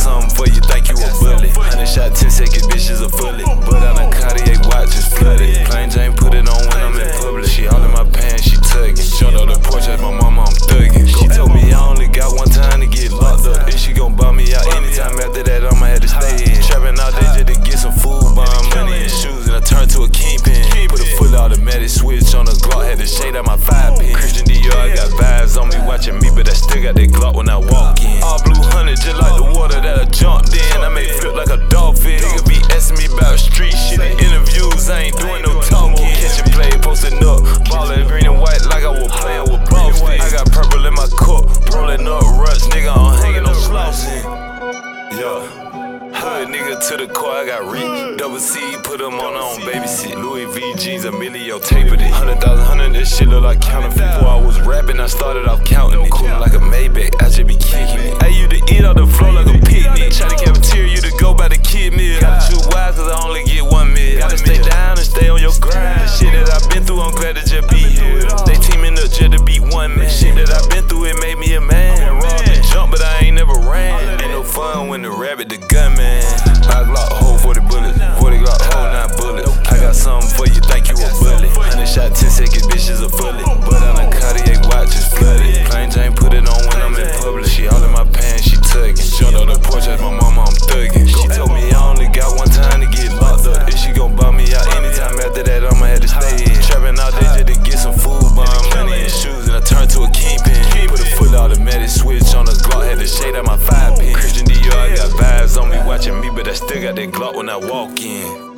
something for you, think you a bully. 100 shot, 10 seconds, bitches a fully. But on a Cartier watch is flooded. Plain Jane put it on when I'm in public. She all in my pants, she tugging. Showed up the porch at my mama, I'm thugging. She told me I only got one time to get locked up. If she gon' buy me out anytime after that, I'ma have to stay in. Trapping all day just to get some food, buying money and shoes, and I turned to a kingpin. Put a full automatic switch on the Glock, had to shade out my 5-pin. Christian Dior, I got vibes on me watching me, but I still got that Glock when I walk in. All blue honey, just like the water that I jumped in. I may flip like a dolphin. Nigga be asking me about street shit in interviews, I ain't doing no talking. Catching play, posting up, ballin' green and white like I was playing with Boston. I got purple in my cup, rolling up ruts, nigga, I'm hanging on flossing. Yeah. Hood nigga to the car, I got rich. Double C, put them on babysit. Louis V jeans, Emilio tapered it. 100,000, this shit look like counterfeit. Before I was rapping, I started off counting it. Coolin' like a Maybach, I just be kicking it. I used to eat off the floor like a picnic. Try to cafeteria, you to go by the kid meal. Gotta choose wise, cause I only get one meal. Gotta stay down and stay on your grind. The shit that I've been through, I'm glad to just be here. They teaming up just to beat one man. Shit that I've been through, it made me a man. Been robbed and jumped, but I ain't never ran. Ain't no fun when the rabbit, the gunman. I Glock hold 40 bullets, 40 Glock hold 9 bullets. I got something for you, think you a bully. 100 shot, 10 seconds, bitches a fully. But on a Cartier watch is flooded. Plain Jane put it on when I'm in public. She all in my pants, she tugging. Showed up the porch at my mama, I'm thugging. She told me I only got one time to get locked up. If she gon' buy me out anytime after that, I'ma have to stay in. Trapping all day just to get some food, buying money and shoes, and I turned to a kingpin. Put a full automatic switch on the Glock, had to shade out my 5-pin. Christian Dior, I got vibes on me watching me, but I still got that Glock when I walk in.